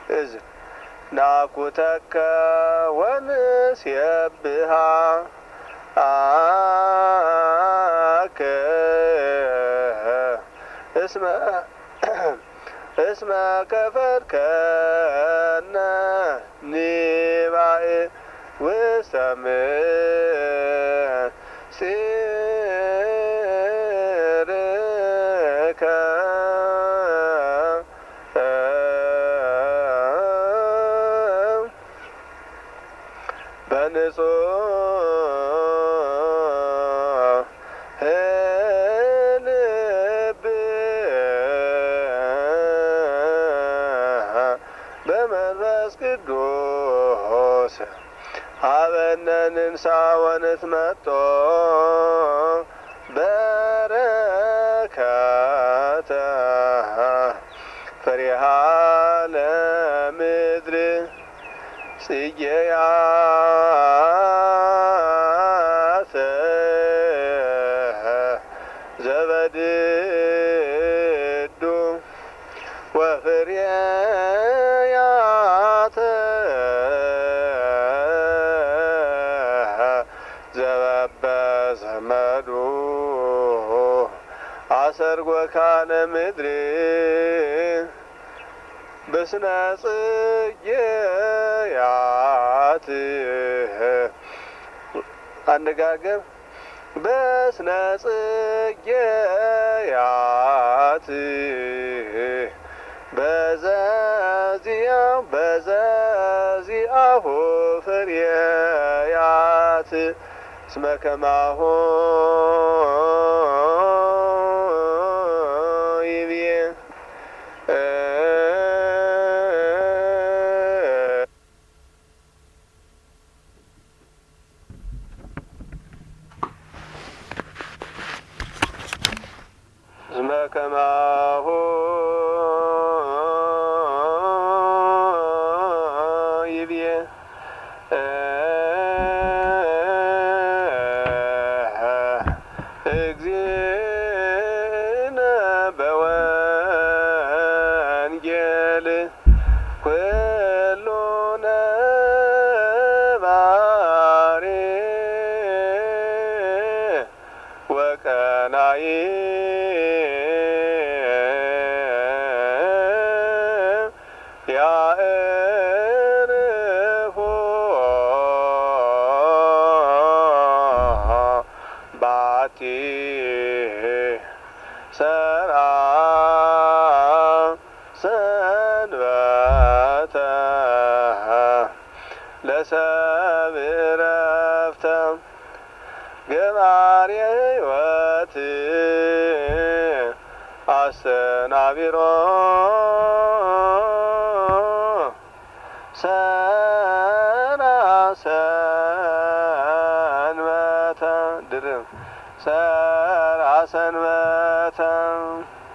እዝ ናኩተከ ወንሴብሃ አከ እስመ ከፈድከነ ኒባእ ውስተ ምስጢርከ በንጹሕ ልብ በመንፈስ ቅዱስ ሀበነ ንንሣ ወንትመጦ በረከተ ፍሬሃ ለምድር ጽጌያተ ዘበድዱ ወፍሬያተ ዘበበዘመዱ አሰርጎ ካነ ምድር በስነ ጽጌያት አነጋገር በስነ ጽጌያት በዘዚአሁ ፍሬያት እስመ ከማሁ ይብዬ እስመ ከማሁ ይብዬ እግዚእነ በወንጌል ኩሉ ነባሬ ወቀናኢ ያዕርፎ ባቲ ሰርዓ ሰንበተ ለሰብእ ዕረፍተ ገባሬ ሕይወት አሰናቢሮ ሰራ ሰንበተ ድርብ ሰራ ሰንበተ